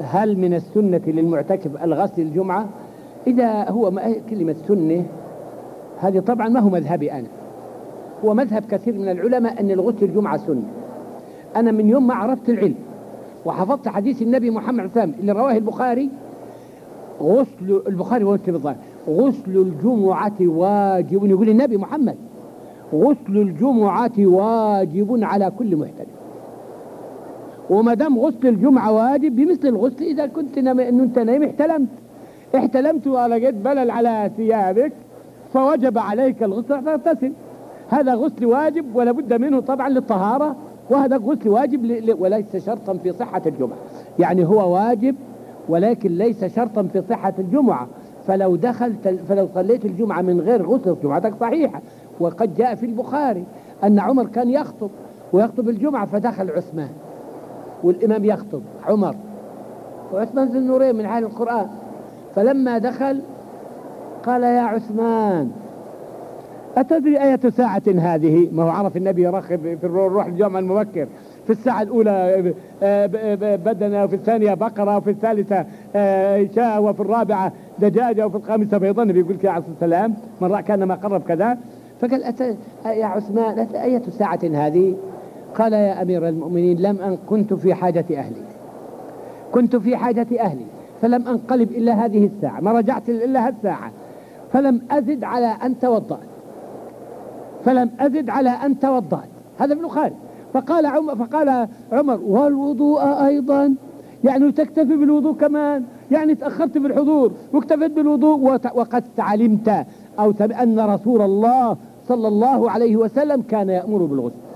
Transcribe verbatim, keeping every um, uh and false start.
هل من السنة للمعتكف الغسل الجمعة؟ إذا هو كلمة سنة هذه طبعا ما هو مذهبي أنا، هو مذهب كثير من العلماء أن الغسل الجمعة سنة. أنا من يوم ما عرفت العلم وحفظت حديث النبي محمد صلى الله عليه وسلم اللي رواه البخاري، غسل البخاري ومسلم الظاهر، غسل الجمعة واجب، يقول النبي محمد غسل الجمعة واجب على كل محتلم. وما دام غسل الجمعة واجب بمثل الغسل إذا كنت نم... إنه أنت نايم احتلمت احتلمت ولقيت بلل على ثيابك فوجب عليك الغسل فاغتسل. هذا غسل واجب ولا بد منه طبعا للطهارة، وهذا غسل واجب ل... وليس شرطا في صحة الجمعة. يعني هو واجب ولكن ليس شرطا في صحة الجمعة. فلو دخلت فلو صليت الجمعة من غير غسل جمعتك صحيحة. وقد جاء في البخاري أن عمر كان يخطب ويخطب الجمعة فدخل عثمان والإمام يخطب عمر، وعثمان ذو النورين من أهل القرآن، فلما دخل قال يا عثمان أتدري أية ساعة هذه؟ ما هو عرف النبي يرخب في الروح الجمعة المبكر، في الساعة الأولى بدنة وفي الثانية بقرة وفي الثالثة شاة وفي الرابعة دجاجة وفي الخامسة بيضا. بيقول كده عليه الصلاة والسلام من رأى كان ما قرب كذا. فقال أت... يا عثمان أية ساعة هذه؟ قال يا أمير المؤمنين لم أن كنت في حاجة أهلي كنت في حاجة أهلي فلم أنقلب إلا هذه الساعة، ما رجعت إلا هذه الساعة، فلم أزد على أن توضأت فلم أزد على أن توضأت. هذا ابن خالد. فقال عمر فقال عمر والوضوء أيضا؟ يعني تكتفي بالوضوء كمان؟ يعني تأخرت بالحضور واكتفيت بالوضوء وقد علمت أو أن رسول الله صلى الله عليه وسلم كان يأمر بالغسل.